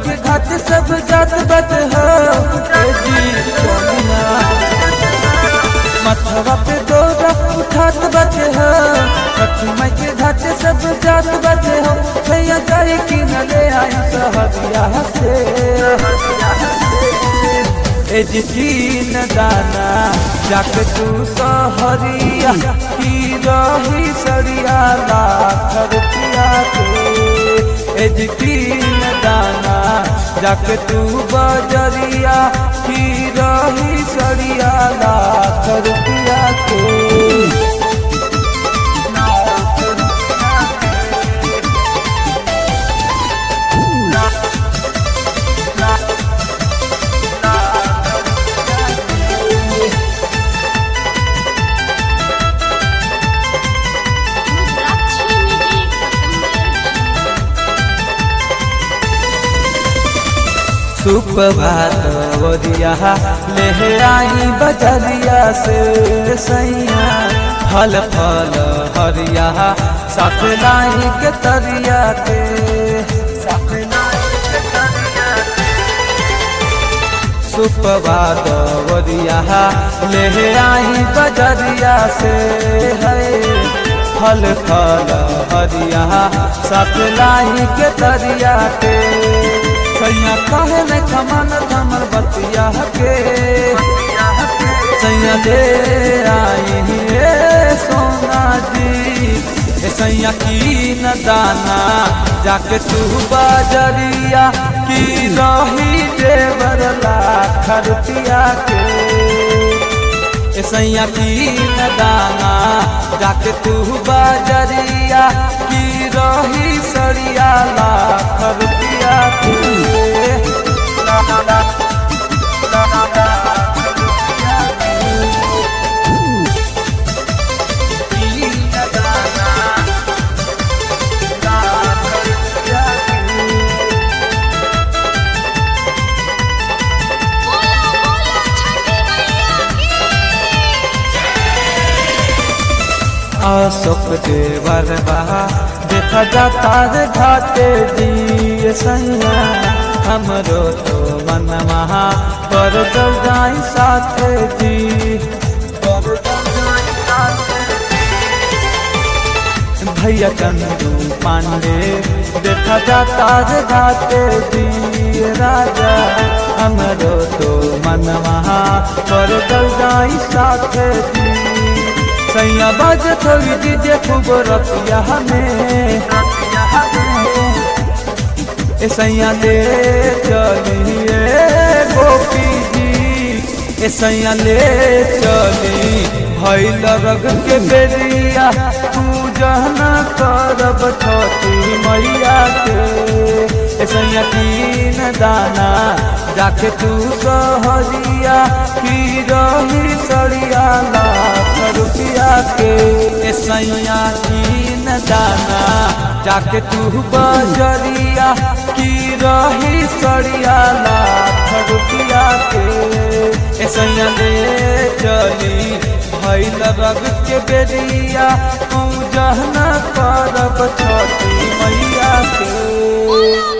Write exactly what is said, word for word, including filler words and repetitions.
के घाट सब जात बत हो ए जी सोनिया मथवा पे दौरा उठात बत हो छठी माई के घाट सब जात बत हो भैया जाए कि न ले आई सहरिया से ए जी तीन दाना जाके तू सहरिया की रही सरिया लाख रुपया के ए जी तीन दाना जाके तू बजरिया की रही सरिया लाख रुपया के सुप्रभात वरिया ले आई बजरिया से सैया फल फल हरिया साथ लाई के तरिया के सुप्रभात वरिया ले आई बजरिया से है फल फल हरिया साथ लाई के तरिया के सैया काहे न खमान कमर बतिया के सैया दे आई हे सोना जी ए सैया की न दाना जाके तू बाजरिया की रही देवर लाख रुपया के ए सैया की न दाना जाके तू बाजरिया की रही सरिया लाख रुपया के अशोक देवर बहा देखा जाता रे घाटे जी सैया हमरो तो मन महा कर जाई साथ जी भैया चंदू पांडे देखा जाता रे घाटे जी राजा हमरो तो मन महा कर जाई साथ जी सैया बाज थोड़ी दीजिए खूब रतिया हमें ए सैया ले चलिए गोपी जी ए सैया ले चली भइल रग के बेरिया पूजन करब छठी मैया के ए सैया तीन दाना जाके तू सहरिया की रही सरिया लाख रुपया के ए सैया तीन दाना जाके तू बजरिया की रही सरिया लाख रुपया के ए सैया ले चली भइल रग के बेरिया पूजन करब छठी मैया के।